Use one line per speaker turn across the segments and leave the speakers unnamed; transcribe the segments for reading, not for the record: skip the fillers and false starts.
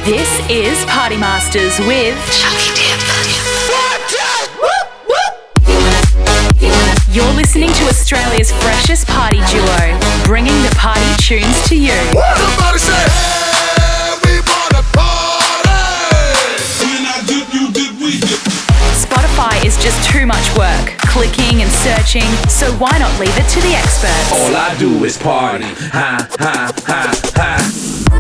This is Party Masters with Chunky Dip. You're listening to Australia's freshest party duo, bringing the party tunes to you.
Somebody say, hey, we wanna party! When I dip, you dip, we dip.
Spotify is just too much work, clicking and searching, so why not leave it to the experts?
All I do is party, ha, ha, ha, ha.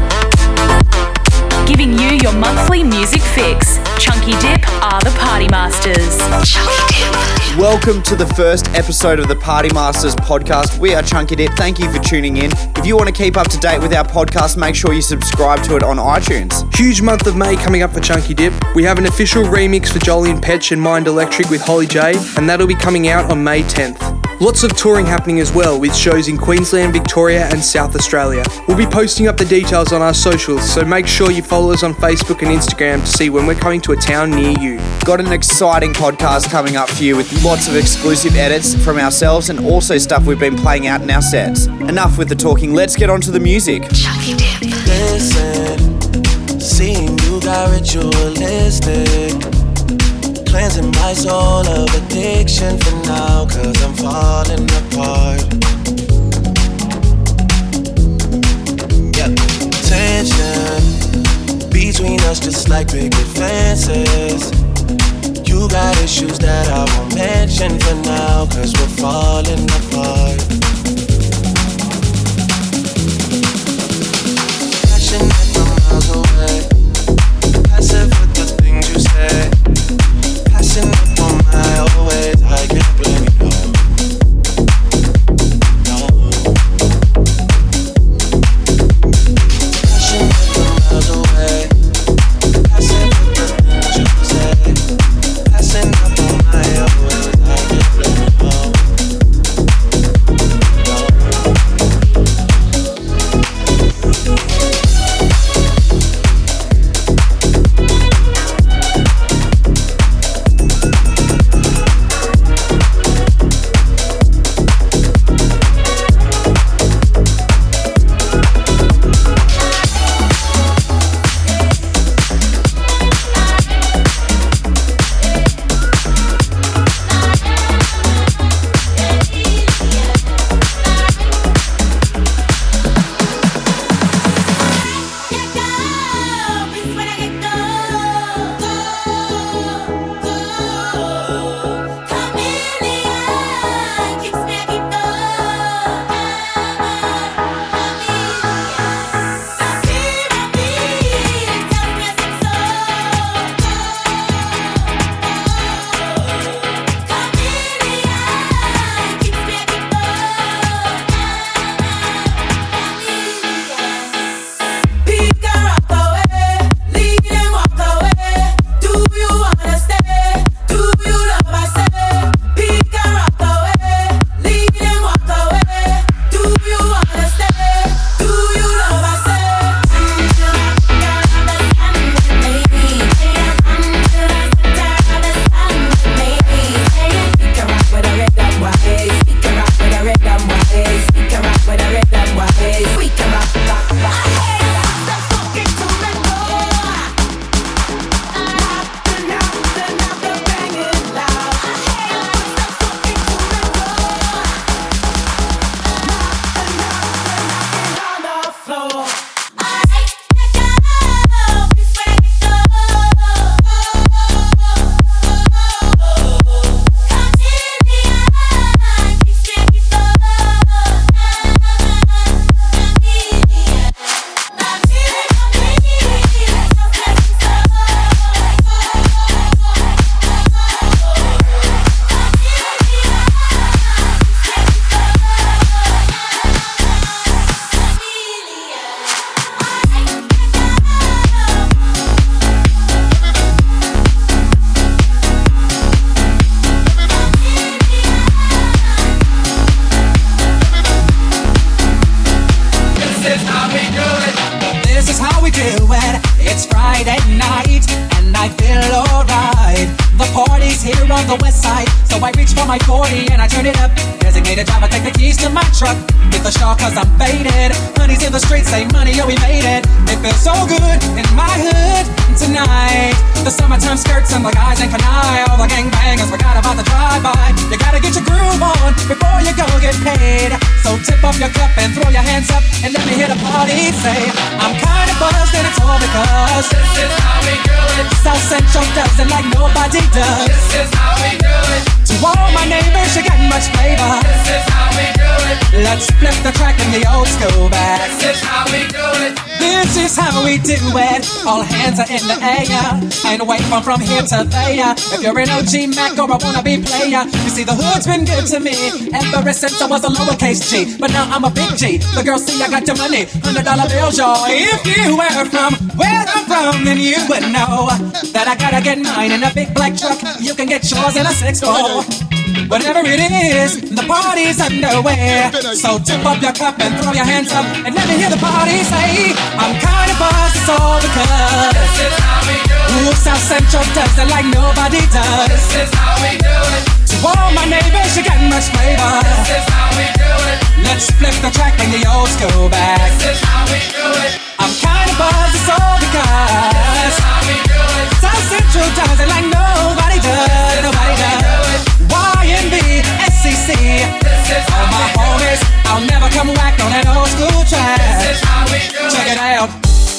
Giving you your monthly music fix. Chunky Dip are the Party Masters. Chunky Dip.
Welcome to the first episode of the Party Masters podcast. We are Chunky Dip. Thank you for tuning in. If you want to keep up to date with our podcast, make sure you subscribe to it on iTunes.
Huge month of May coming up for Chunky Dip. We have an official remix for Jolien Petch and Mind Electric with Holly J, and that'll be coming out on May 10th. Lots of touring happening as well, with shows in Queensland, Victoria and South Australia. We'll be posting up the details on our socials, so make sure you follow us on Facebook and Instagram to see when we're coming to a town near you.
Got an exciting podcast coming up for you with lots of exclusive edits from ourselves and also stuff we've been playing out in our sets. Enough with the talking, let's get on to the music.
Chunky Dip.
Listen, seeing you got ritualistic, cleansing my soul of addiction for now, cause I'm falling apart. Yeah, tension between us just like picket fences. You got issues that I won't mention for now, cause we're falling apart. Passionate from miles away, passive with the things you say. Passing up on my old ways, I can't blame you, no. Passion from miles away, passing with the things you say. Passing up on my old ways, I can't blame you, no.
Friday night and I feel alright. The party's here on the west side, so I reach for my 40 and I turn it up. Designated driver, take the keys to my truck. Hit the shore cause I'm faded. Honey's in the streets, say money, yo, we made it. It feels so good in my hood tonight. The summertime skirts and the guys ain't canine. All the gangbangers forgot about the drive-by. You gotta get your groove on before you go get paid. So tip up your cup and throw your hands up and let me hear the party say, I'm kinda buzzed and it's all because this is how we do it. South Central does it like nobody does. This is how we do it. To all my neighbors, you got much flavor. This is how we do it. Let's flip the track in the old school back. This is how we do it. This is how we do it. All hands are in the air. Ain't away from here to there. If you're an OG Mac or a wannabe player, you see the hood's been good to me ever since I was a lowercase G. But now I'm a big G. The girls see I got your money, $100 bills, y'all. If you were from where I'm from, then you would know that I gotta get mine in a big black truck. You can get yours in a 6-4. Whatever it is, the party's underway. So tip up your cup and throw your hands up and let me hear the party say, I'm kinda buzzed, it's all because this is how we do it. Ooh, South Central does it like nobody does. This is how we do it. To all my neighbors, you got much flavor. This is how we do it. Let's flip the track in the old school back. This is how we do it. I'm kinda buzzed, it's all because this is how we do it. South Central does it like nobody does. Nobody does. YNB, SCC, all my homies, I'll never come back on that old school track. This is how we do it. Check it out.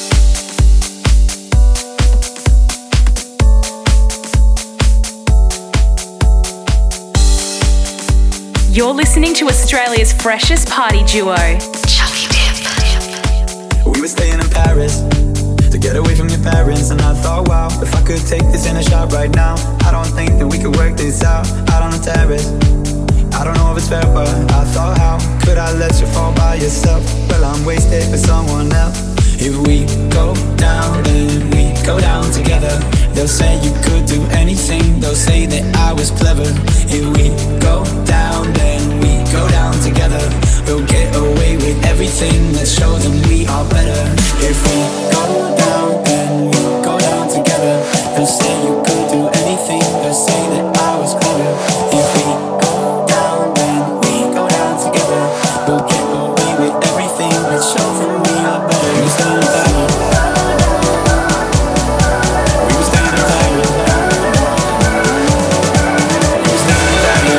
You're listening to Australia's freshest party duo, Chunky Dip.
We were staying in Paris to get away from your parents, and I thought, wow, if I could take this in a shot right now, I don't think that we could work this out on the terrace. I don't know if it's fair, but I thought, how could I let you fall by yourself? Well, I'm wasted for someone else. If we go down, then we go down together. They'll say you could do anything, they'll say that I was clever. If we go down, then we go down together. We'll get away with everything, let's show them we are better. If we go down, then we go down together. They'll say you could do anything, they'll say that I was clever. If we go down, then we go down together. We'll get away with everything, let's show them we are better. We stand better. We stand better. We stand better.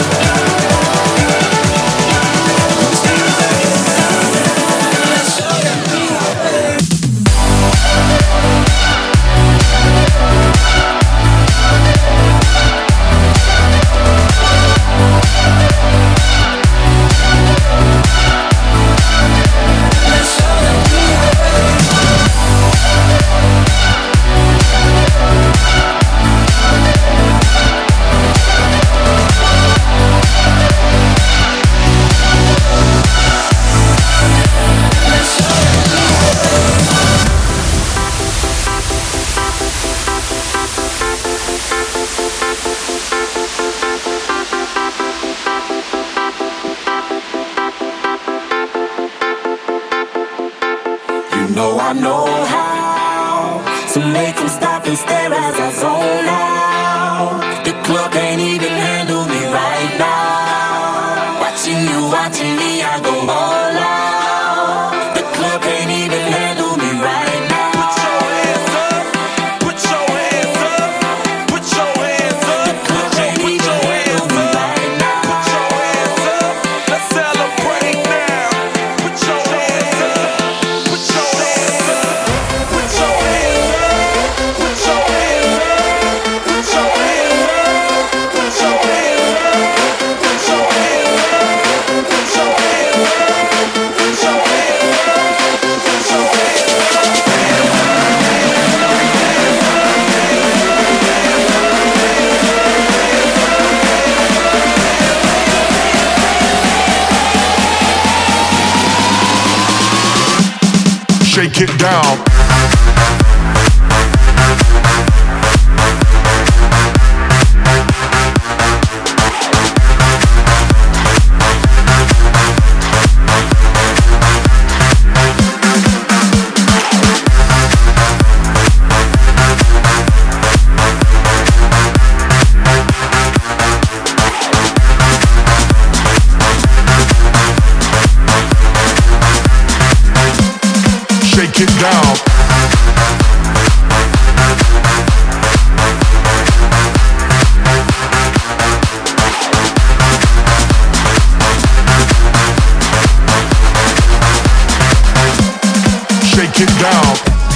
We stand better. Let's show them we are better. I know how to make them stop and stare as I zone out. The club can't even handle me right now. Watching me, I go all out. The club can't even handle me right now. Put your hands up, put your hands up, put your hands up. The club can't even handle me right now. Put your hands up, let's celebrate now. Put your hands up, put your hands up. Put your hands up, put your hands up, put your hands up, put your hands up, put your hands up, put your hands up, put your hands up, put your hands up.
Shake it down. Shake it down. Shake it down.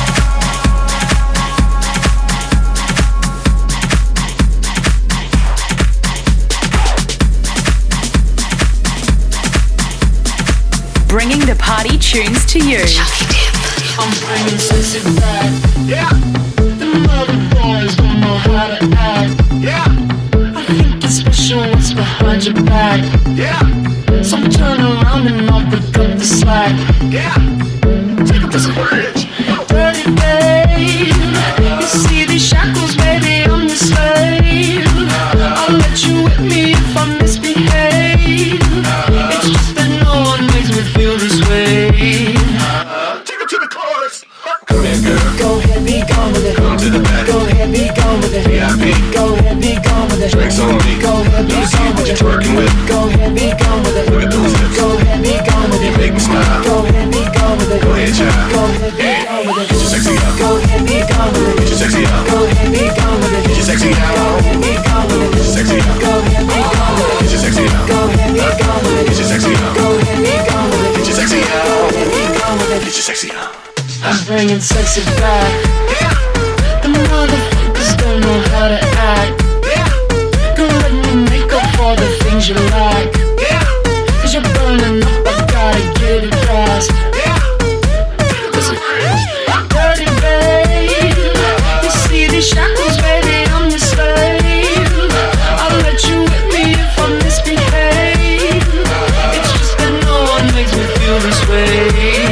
Bringing the party tunes to you.
I'm bringing sexy back. Yeah. The mother boys don't know how to act. Yeah. I think it's special what's behind your back. Yeah. So turn around and I'll pick up the slack. Yeah. Take up this bridge. Dirty babe. You see these shackles, baby, I'm your slave. I'll let you whip me if I misbehave. It's just that no one makes me feel this way.
Take it to the chorus.
Come here, girl.
Go ahead, be gone with it.
Come to the back.
Go ahead, be gone with it.
VIP.
Go ahead, be gone with it.
Drinks on me.
Go ahead, be
Let me see
gone
what
with
you're
it.
twerking with.
Go ahead, be gone with it.
Look at those hips.
Go ahead, be gone with
You
it.
make me smile.
Go ahead, be gone with it.
Go ahead, child.
Go ahead, be gone with it.
Get your sexy up.
Go ahead, be gone with it.
Get your sexy up.
Go ahead, be gone with it.
Get your sexy out.
Go ahead, be gone with it.
Get your sexy up.
Go ahead, be gone with it.
Get your sexy out.
Go ahead, be gone with it.
Get your sexy up.
Go ahead, be gone with it.
Get your sexy
Go
out.
ahead, be gone with it.
Get your sexy out.
I'm bringing sexy back. The motherfuckers don't know how to act. Go let me make up for the things you like. Cause you're burning up, I gotta get it fast. Listen. Dirty babe. You see these shackles, baby, I'm your slave. I'll let you whip me if I misbehave. It's just that no one makes me feel this way.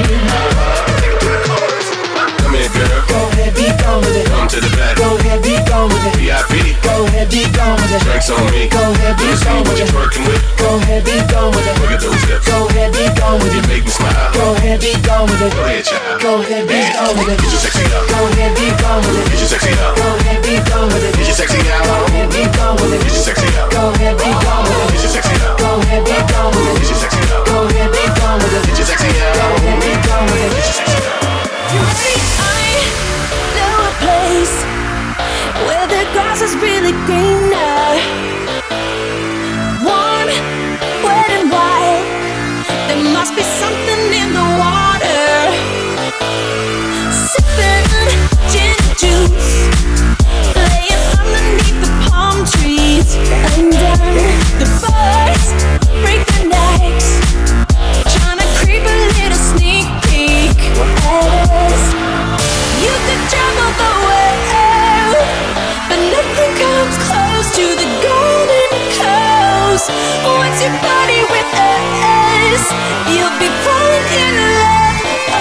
Come here, girl.
Go ahead, be gone with it.
Come to the back.
Go ahead, be gone with it.
VIP.
Go ahead, be gone with it.
Drinks on me.
Go ahead, be
Let me see
gone
what
with
you're
it.
twerking with.
Go ahead, be gone with it.
Look at those hips.
Go ahead, be gone with
You
it.
make me smile.
Go ahead, be gone with it.
Go ahead, child.
Go ahead, be gone with it.
Get your sexy up.
Go ahead, be gone with it.
Get your sexy up.
Go ahead, be gone with it.
Get your sexy
Go
out.
ahead, be gone with it.
Get your sexy out.
Go ahead, be gone with it.
Get your sexy out.
Go ahead, be gone with it.
Get your sexy out.
Go ahead, be gone with it.
Get your sexy
Go
out.
ahead, be gone with it.
Get your sexy out.
I know a place where the grass is really greener. Warm, wet and wild. There must be something in the water. Sipping gin juice, laying underneath the palm trees. Under the birds break their necks, trying to creep a little sneak peek at us. You could travel the world, but nothing comes close to the golden coast. Once you party with us, you'll be falling in love.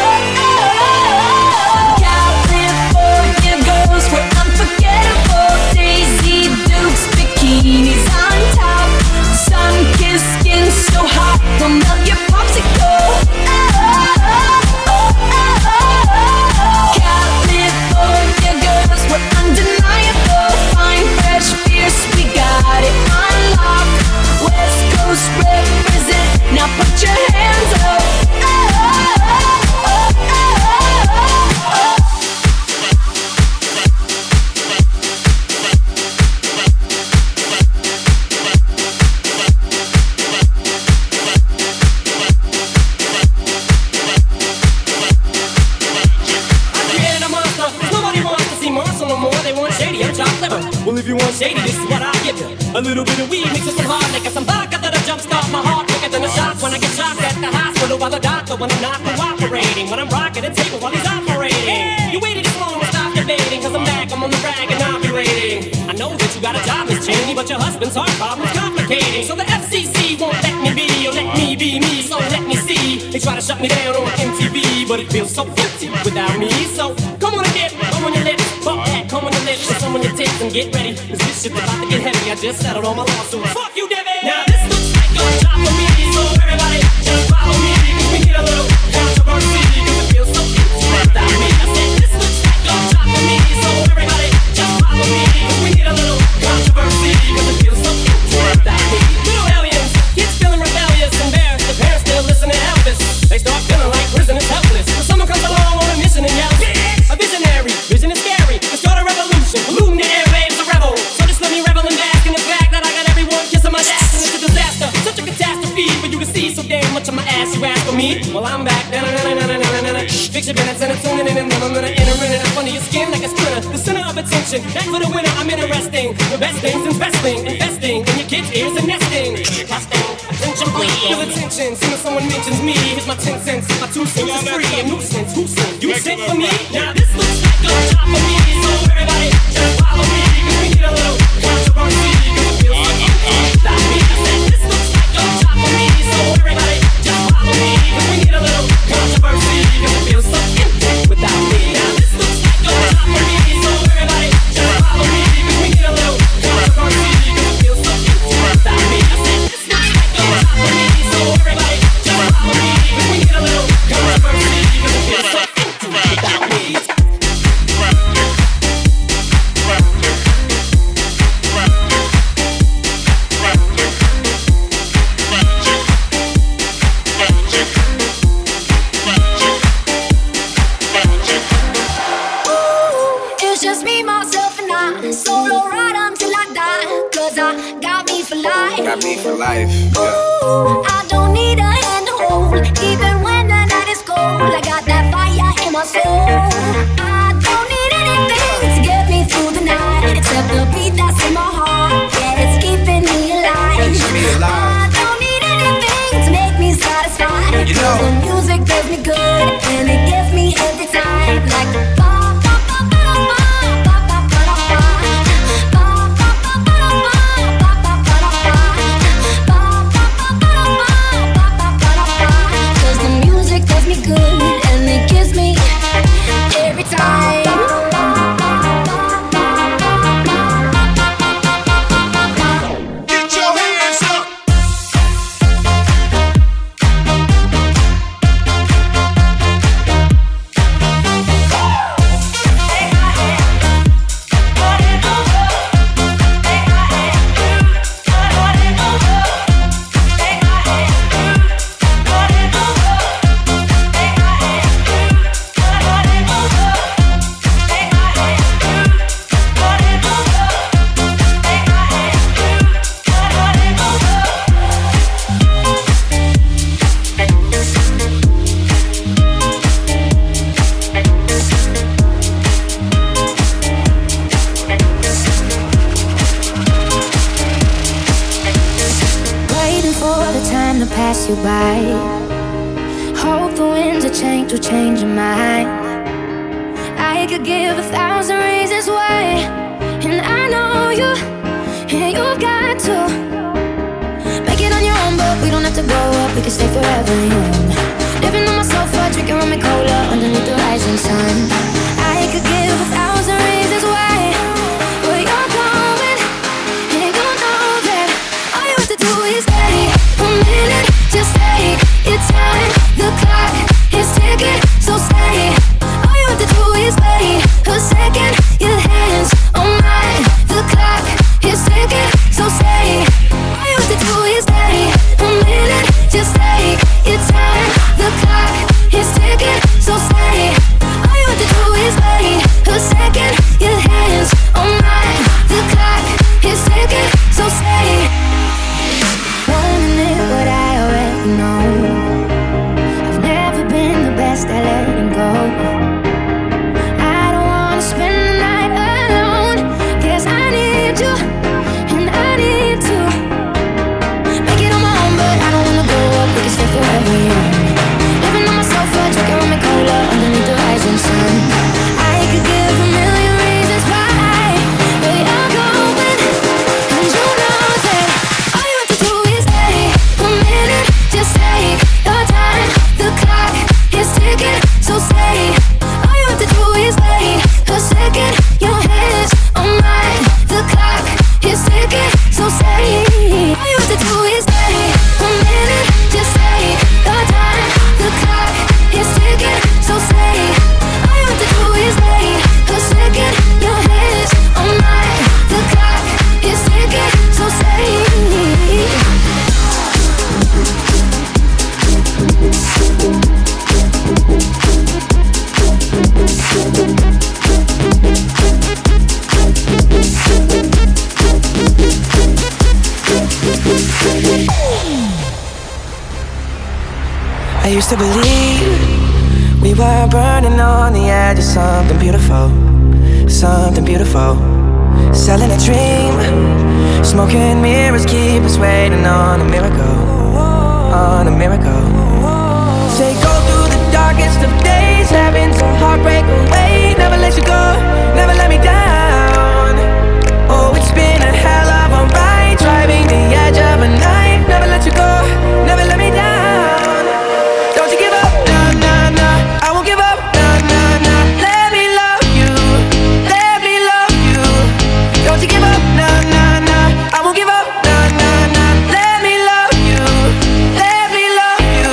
California girls were unforgettable. Daisy Dukes, bikinis on top. Sun-kissed skin so hot, will melt your popsicle. California girls were undeniable. Fine, fresh, fierce, we got it on lock. West Coast represent, now put your hands up.
Well, if you want shady, this is what I'll give you. A little bit of weed mixed with some hard liquor, some vodka that'll jumpstart my heart quicker than a shot when I get shocked at the hospital by the doctor when I'm not cooperating. When I'm rocking the table while he's operating. You waited this long to stop debating, cause I'm back, I'm on the rag and operating. I know that you got a job, Miss Cheney, but your husband's heart problem's complicating. So the FCC won't let me be, or let me be me, so let me see. They try to shut me down on MTV, but it feels so empty without me. So come on and dip, come on your lips, bump that, come on your lips, and some on your tits, and get ready, cause this shit's about to get heavy. I just settled all my lawsuits. Fuck you, Debbie! Now this looks like a job for me, so everybody just follow me, cause we get a little controversy, cause it feels so empty without me. I said this looks like a job for me, so everybody just follow me, cause we get a little controversy, cause it feels so empty without me. Little aliens, kids feeling rebellious, embarrassed, the parents still listen to Elvis. They start feeling like prisoners helpless, so someone comes along on a mission ass, you ask for me. Well, I'm back. Fix your minutes and it's tuning in and then I'm gonna enter in it up under your skin like a splinter. The center of attention, back for the winner, I'm interesting. The best things investing in your kids' ears and nesting. Trusting, attention please. Feel attention, soon as someone mentions me, here's my 10 cents. My 2 cents is free, a nuisance. Who sent? You sent for me? Now this looks like a job for me, so everybody just follow me. Cause we need a little controversy. Cause it feels like without me. I said this looks like a job for me, so everybody just follow me. Cause we need a little controversy. Cause it feels so empty without me. Now this looks like a job for me, so everybody just follow me. Cause we need a little controversy. Cause it feels so empty without me. I said this looks like a job for me, so everybody just follow me. Cause we need a little controversy. Cause it feels so empty without me.
Got me for life.
Ooh, I don't need a hand to hold, even when the night is cold. I got that fire in my soul. I don't need anything to get me through the night, except the beat that's in my heart. Yeah, it's keeping me alive. I don't need anything to make me satisfied.
You know,
the music does me good, and it gets me every time. Like
you by. Hope the winds of change will change your mind. I could give 1,000 reasons why, and I know you, and you've got to make it on your own, but we don't have to grow up, we can stay forever young. Living on my sofa, drinking rum and cola underneath the rising sun. I could give 1,000 reasons why, but you're going, and you know that all you have to do is stay a minute. Just take your time, the clock is ticking, so stay. All you have to do is wait a second, your hands on mine. The clock is ticking, so stay. All you have to do is stay a minute. Just take your time, the clock is ticking, so stay. All you have to do is wait a second, your hands on mine. The clock is ticking, so stay. 1 minute, what I already know. I've never been the best at letting go. I don't wanna spend the night alone, 'cause I need you, and I need to make it on my own, but I don't wanna grow up, we can stay forever young. Living on my sofa, drinking rum and cola underneath the rising sun. I could give 1,000,000 reasons why, but you're going, and you know that all you have to do is stay a minute. Just take your time, the clock is ticking, so stay. All you have to do is wait a second, your hands on mine. The clock is ticking, so stay. All you have to do is stay a minute. Just take your time, the clock is ticking, so stay. All you have to
I used to believe we were burning on the edge of something beautiful, something beautiful. Selling a dream, smoking mirrors keep us waiting on a miracle, on a miracle. Say go through the darkest of days, having to heartbreak away. Never let you go, never let me down. Oh, it's been a hell of a ride, driving the edge of a knife. Never let you go, never let me down. Don't you give up, nah, nah, nah. I won't give up, nah, nah, nah. Let me love you, let me love you. Don't you give up, nah, nah, nah. I won't give up, nah, nah, nah. Let me love you, let me love you.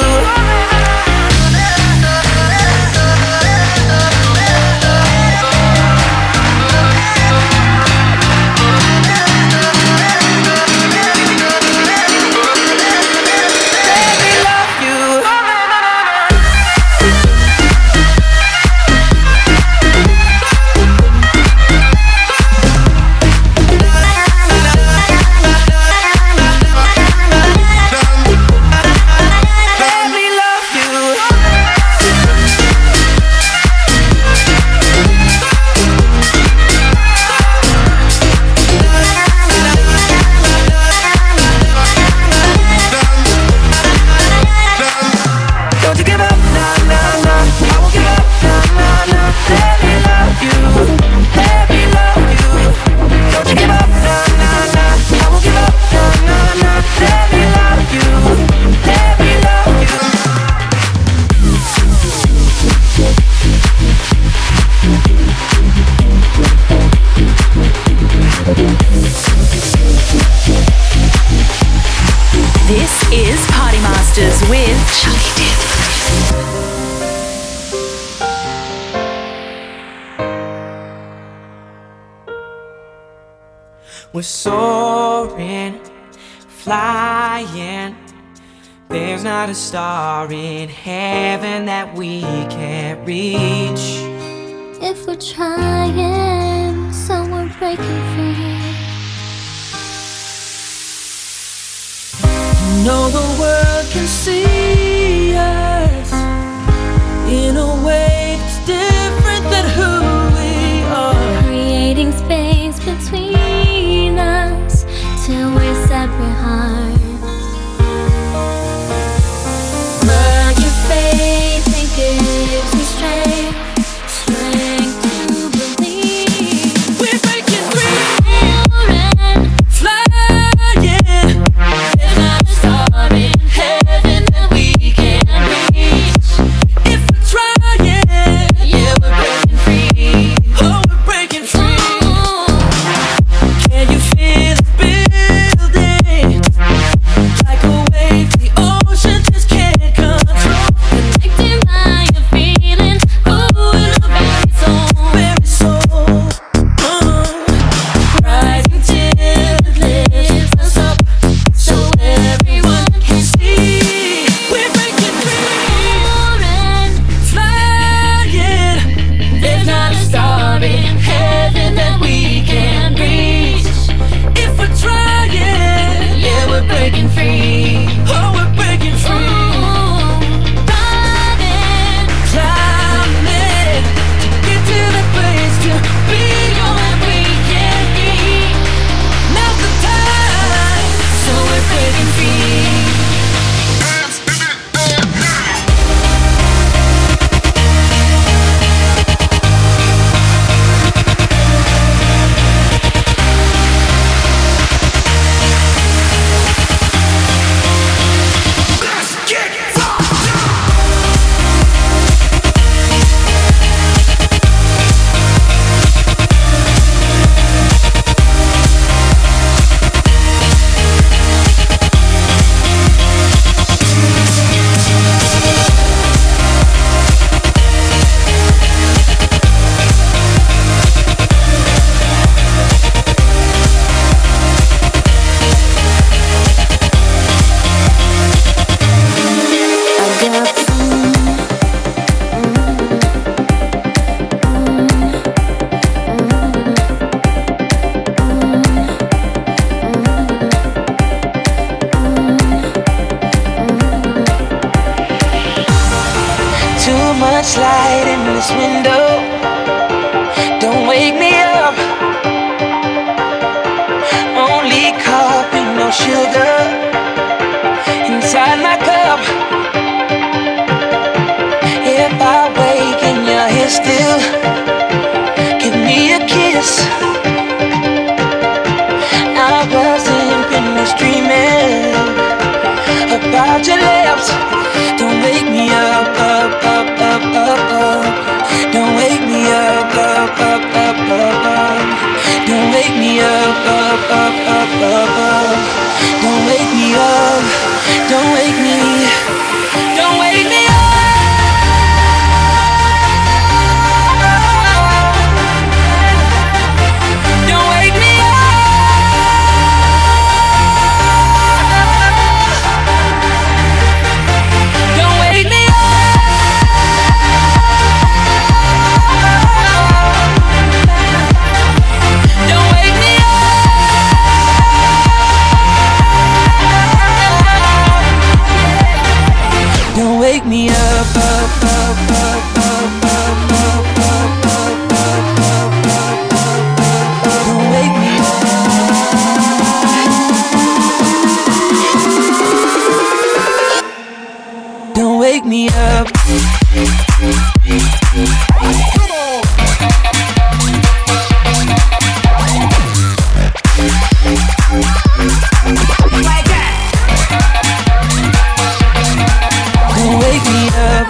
This is Party Masters with Chunky Dip.
We're soaring, flying. There's not a star in heaven that we can't reach.
If we're trying, so we're breaking free.
Know the world can see us in a way that's different than who we are.
Creating space between us till we're separate hearts. But your faith and gives me strength to believe.
We're breaking free,
Soaring,
flying.
there's not a star in heaven that we
much light in this window. Don't wake me up. Only coffee, no sugar inside my cup. If I wake and you're here still, give me a kiss. I wasn't finished dreaming about your lips. Don't wake me up, up, up, up, up, up. Don't wake me up, up, up, up, up, up. Don't wake me up, up, up, up, up, up. Don't wake me up, don't wake me, don't wake me up. Wake me up, up, up, up, up, up, up, up, up, up, up, up. Don't wake me up. Don't wake me up. Like that. Don't wake me up.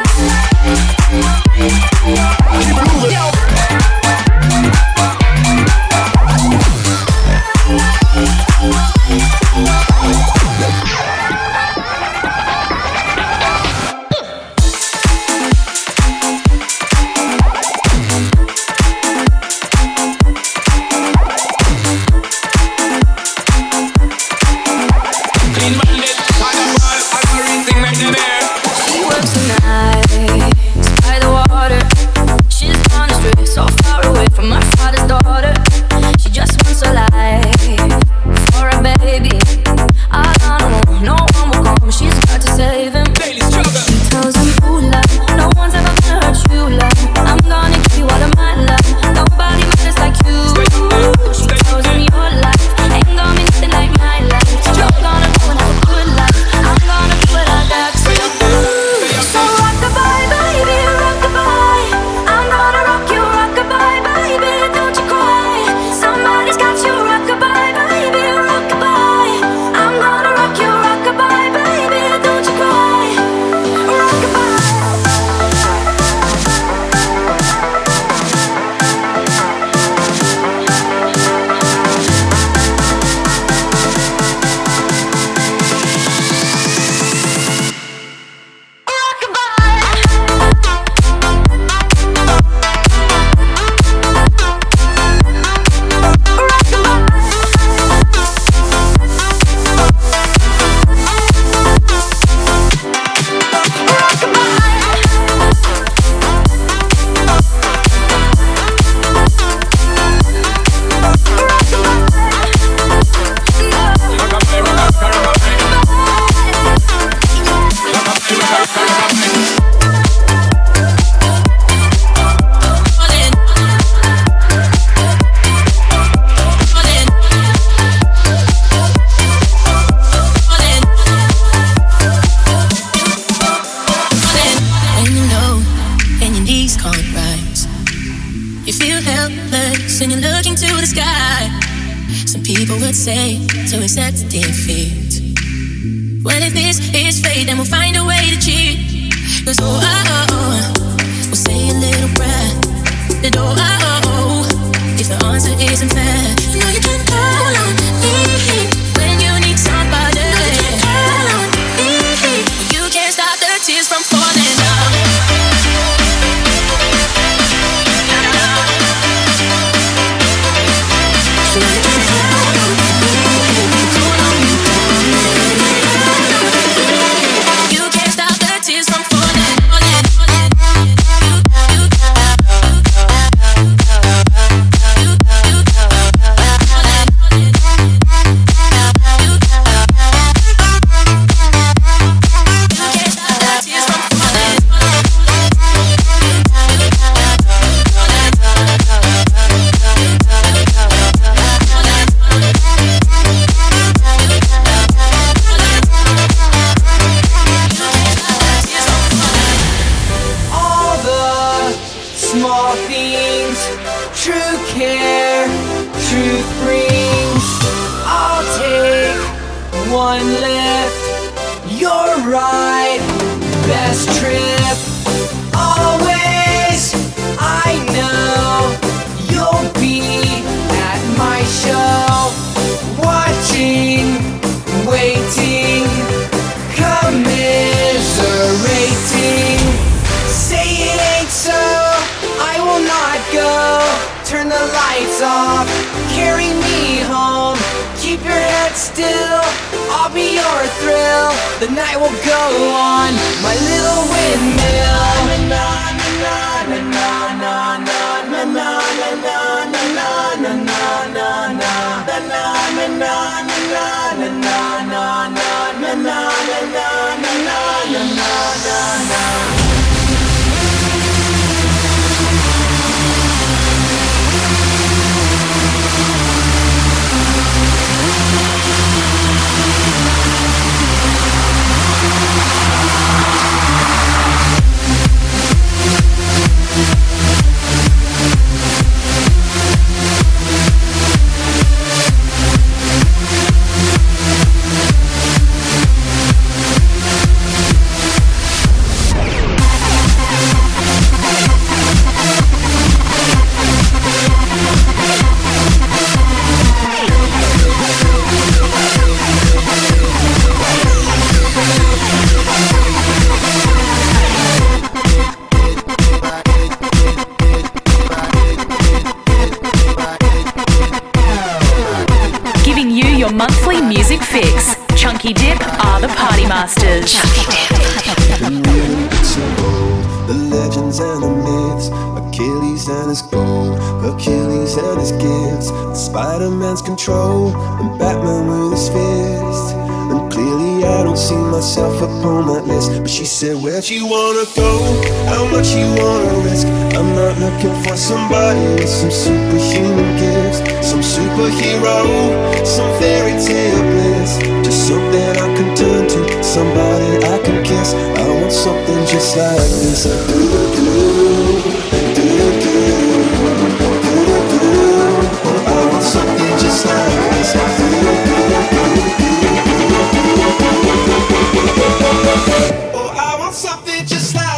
small things, true care, truth brings. I'll take one lift, you're right, best trip. Always, I know you'll be at my show, watching, waiting, commiserating. Say it ain't so, I will not go. Turn the lights off, carry me home. Keep your head still, I'll be your thrill. The night will go on, my little windmill.
Your monthly music fix. Chunky Dip are the Party Masters. Chunky Dip.
The legends and the myths, Achilles and his gold, Achilles and his gifts, Spider-Man's control, and Batman with his fist. And clearly I don't see myself upon that list. But she said, where'd you wanna go? How much you wanna risk? I'm not looking for somebody with some superhuman gifts, some superhero, some fairy tale bliss. Just something I can turn to, somebody I can kiss. I want something just like this. I want something just like this. Oh, I want something just like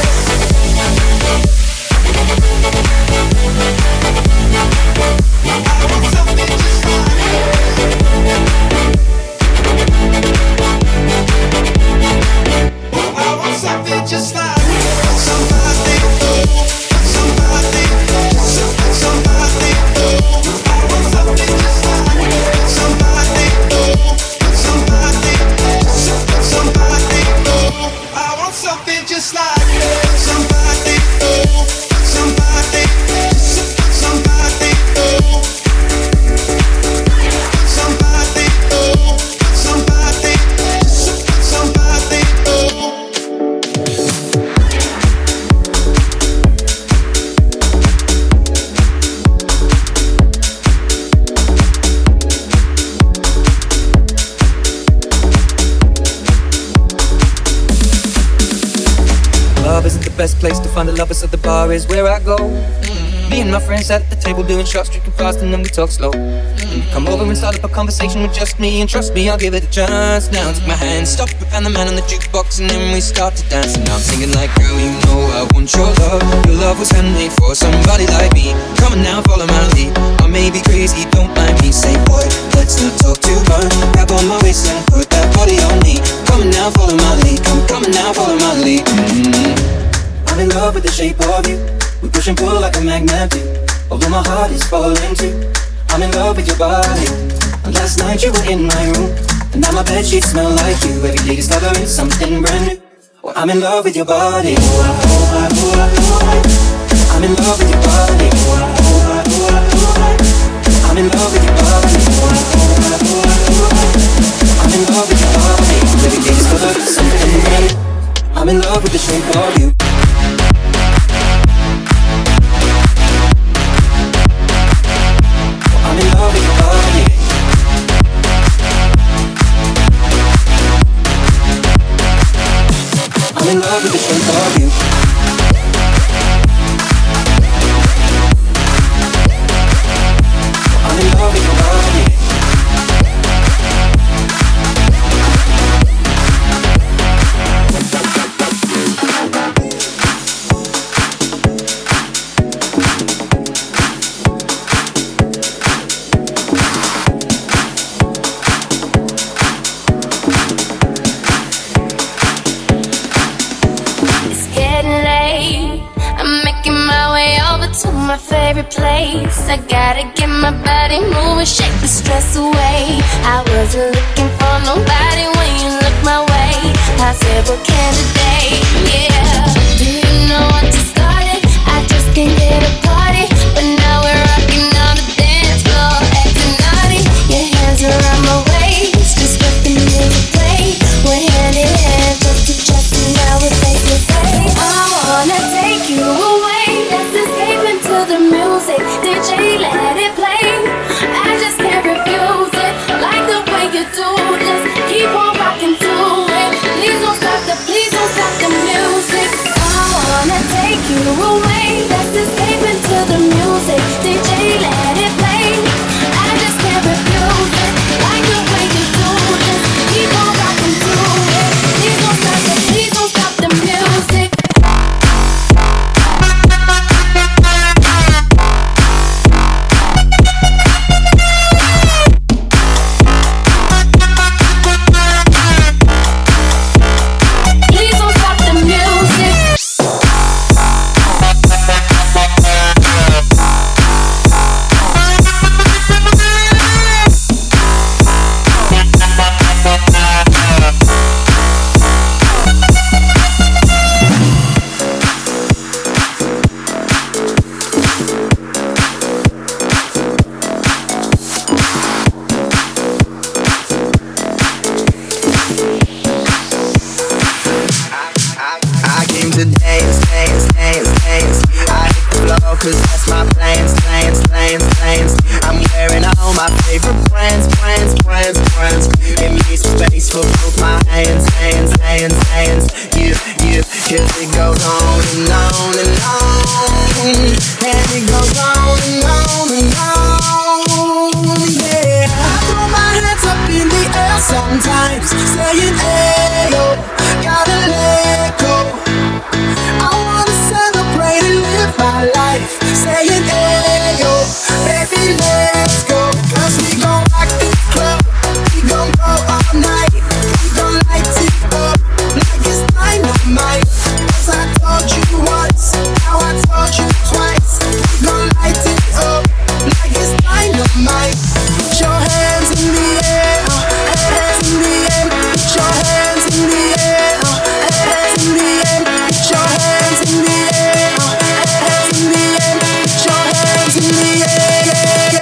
just like somebody, somebody, somebody, I want something just like somebody, somebody, somebody, I want something just like somebody, somebody, somebody, somebody, somebody, somebody.
Love isn't the best place to find the lovers, so the bar is where I go. Me and my friends at the table doing shots, drinking fast, and then we talk slow. Come over and start up a conversation with just me, and trust me, I'll give it a chance. Now take my hand, stop it, and the man on the jukebox, and then we start to dance. And now I'm singing like, girl, you know I want your love. Your love was handmade for somebody like me. Come on now, follow my lead. I may be crazy, don't mind me. Say, boy, let's not talk too much. Grab on my waist and put that body on me. Come on now, follow my lead. Come on now, follow my lead. I'm in love with the shape of you. We push and pull like a magnet do. Although my heart is falling too. I'm in love with your body. And last night you were in my room, and now my bedsheets smell like you. Every day discovering something brand new. Well, I'm in love with your body. I'm in love with your body. I'm in love with your body. I'm in love with your body. Every day discovering something brand new. I'm in love with the shape of you. I'm in love with your body. I'm in love with the shape of you.
my favorite place. I gotta get my body moving, shake the stress away. I wasn't looking for nobody when you look my way. Possible candidate, yeah. Do you know what to start it? I just can't get a party, but now we're rocking on the dance floor, acting naughty. Your hands around my waist, just let the music play. We're hand in hand, just to trust me now we're face to face. I wanna take you away, let's escape into the music. DJ, let it play. I just can't refuse it. Like the way you do, just keep on rocking to it. Please don't stop the music. I wanna take you away, let's escape into the music. DJ, let it play. I just can't refuse it. Like the way you do, just keep on rocking to it. Please don't stop the music.
Cause that's my plans. I'm wearing all my favorite brands. Give me some space for both my hands. Yeah, it goes on and on and on. And it goes on and on and on. Yeah, I throw my hands up in the air sometimes, saying, hey, yo, gotta let go. I wanna celebrate and live my life, saying, hey, yo, baby, let's go. Cause we gon' rock this club, we gon' go all night. We gon' light it up like it's dynamite. Cause I told you once, now I told you twice. We gon' light it up like it's dynamite. Put your hands in the air, hands in the air. Put your hands in the air, hands in the air. Put your hands in the air, hands in the air. Put your hands in the air.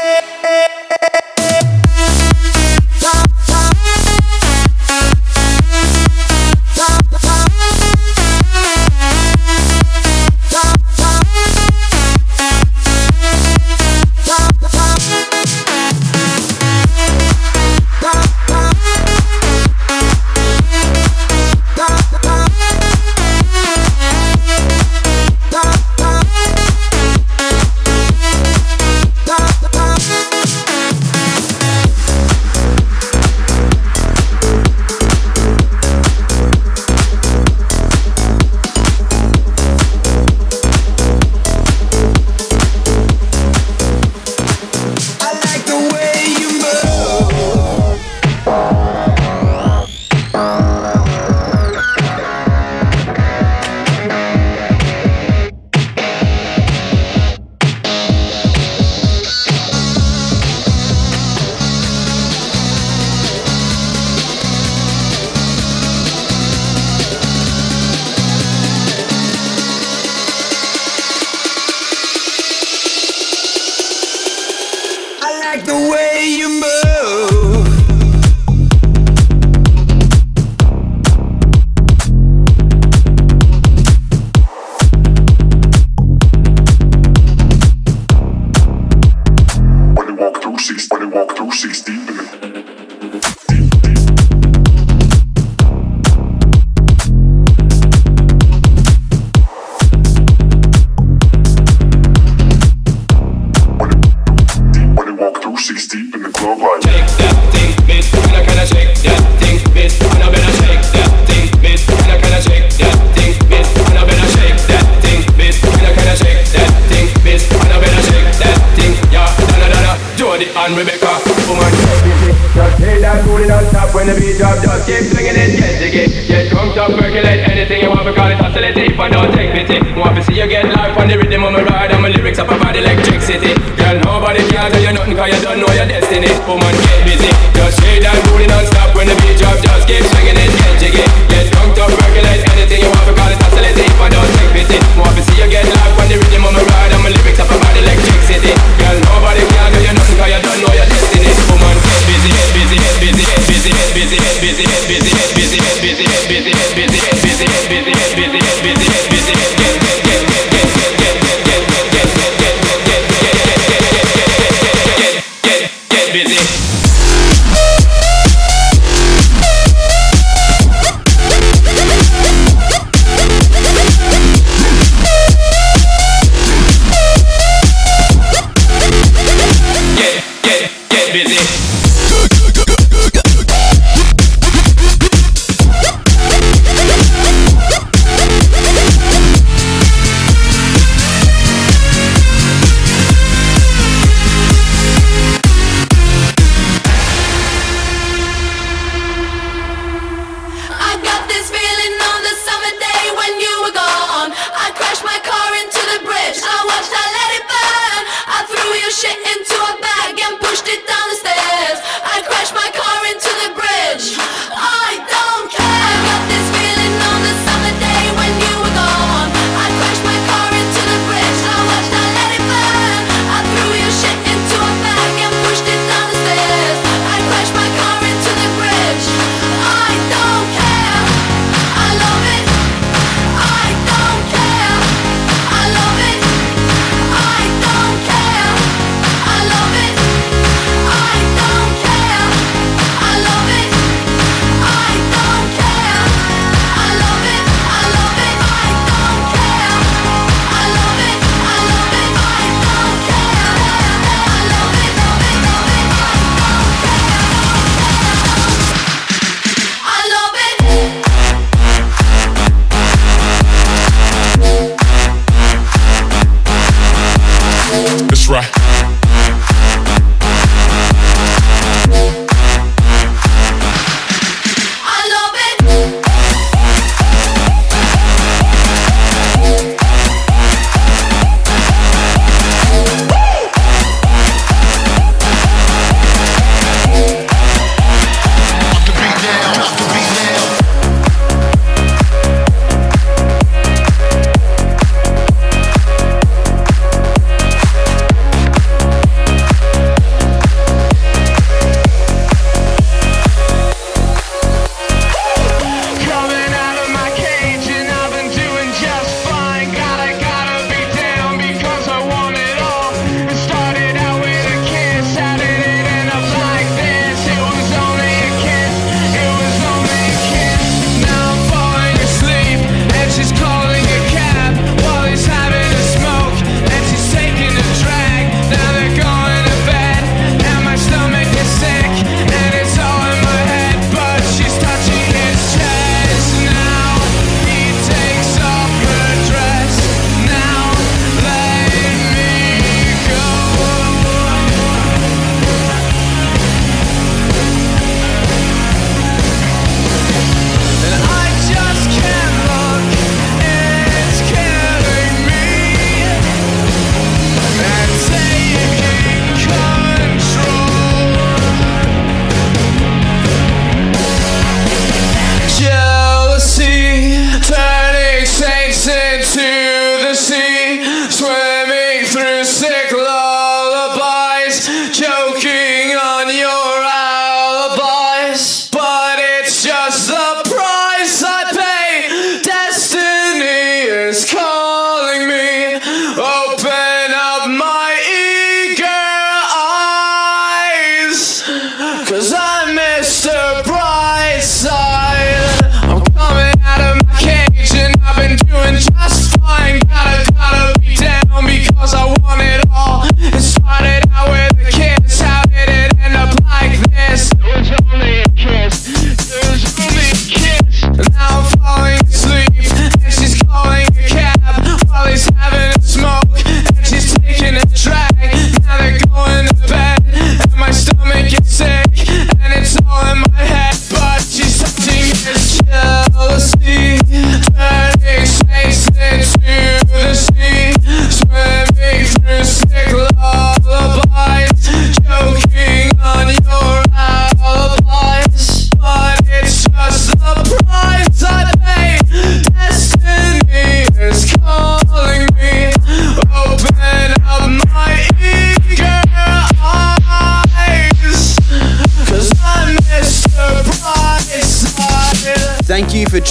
and Rebecca, woman. Just take that booty non-stop when the beat drop. Just keep swinging it, get jiggy. Get drunk, up, percolate anything you want, because it's oscillating. If I don't take pity, want to see you get life on the rhythm of my ride, and my lyrics up a body city. Girl, nobody can tell you nothing cause you don't know your destiny. Woman, get busy. Just shake that booty non-stop when the beat drop. Just keep swinging it, get jiggy. Get drunk, up, percolate anything you want to call it oscillate. If I don't take pity, want to see you get live on the rhythm of my ride. And my lyrics up about electricity. Girl, nobody can tell you nothing cause you don't know your destiny. Woman, get busy, get busy, get busy, get busy, get busy, get busy, get busy, get busy, get busy, get busy, get busy, get busy, get busy, get busy, get busy, get busy, get
Shit into a bag and pushed it down the stairs.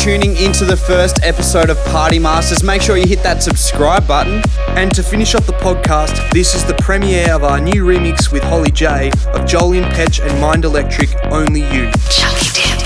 tuning into the first episode of Party Masters. Make sure you hit that subscribe button.
And to finish off the podcast, this is the premiere of our new remix with Holly J of Jolien Petch and Mind Electric, Only You.
Chunky Dip.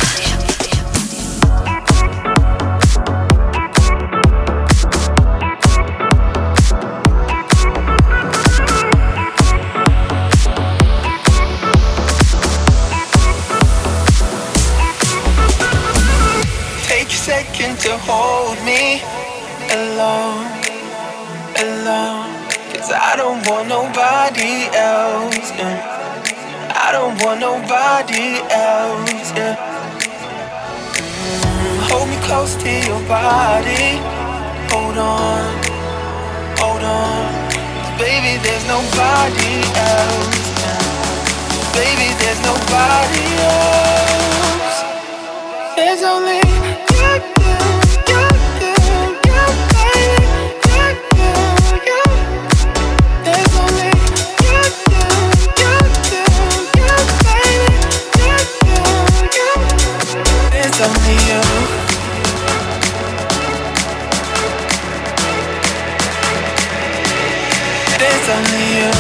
To hold me alone, alone. 'Cause I don't want nobody else, yeah. I don't want nobody else, yeah. Hold me close to your body. Hold on, hold on. 'Cause baby, there's nobody else, yeah. Baby, there's nobody else. There's only you. Only you. There's only you.